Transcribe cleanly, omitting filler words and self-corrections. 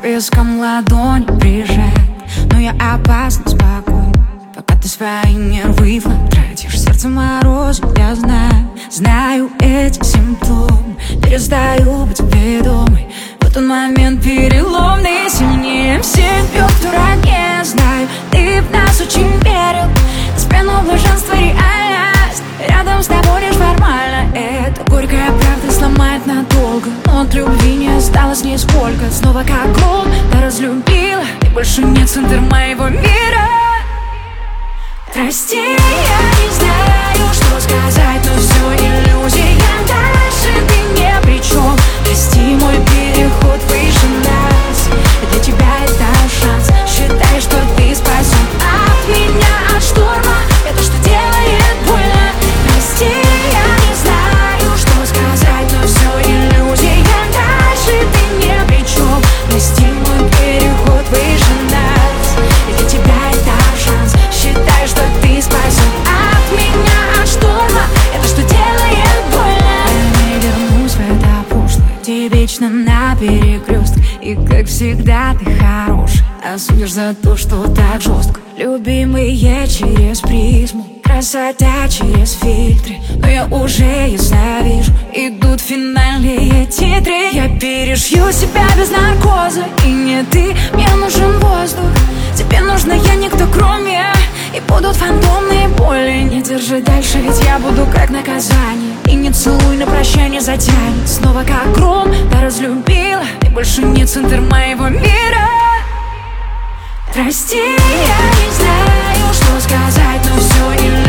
виском ладонь прижать, но я опасно спокоен, пока ты свои нервы тратишь. Сердце морозит, я знаю эти симптомы. Перестаю быть ведомой, в этот момент переломный. Сильнее всех бьет в дураке, знаю, ты в нас очень верил. Спину блаженства реальность, рядом с тобой лишь формально. Это горькая правда сломает надолго, но от любви не осталось нисколько. Снова как гром, да разлюбила, ты больше не центр моего мира. Прости, я не знаю, что сказать, но все иллюзия. Дальше ты не при чем. Прости, мой переход выше нас. Для тебя это шанс. Считай, что ты спасен от меня, от шторма. Это что делает больно. Прости, я не знаю, что сказать, но все иллюзия. Дальше ты не при чем. Прости, мой переход выше нас. Для тебя это шанс. Считай, что ты спасен от меня, от шторма. Это что делает больно. Я не вернусь в это прошлое, типично на перекрестке. И как всегда ты хорош, осудишь за то, что так жестко. Любимые через призму, красота через фильтры. Но я уже ясно вижу, идут финальные титры. Я перешью себя без наркоза, и не ты, мне нужен воздух. Тебе нужна я, никто кроме. И будут фантомные боли. Не держи дальше, ведь я буду как наказание. И не целуй, на прощание затянет. Снова как гром, да разлюбила, ты больше не центр моего мира. Прости, я не знаю, что сказать, но все не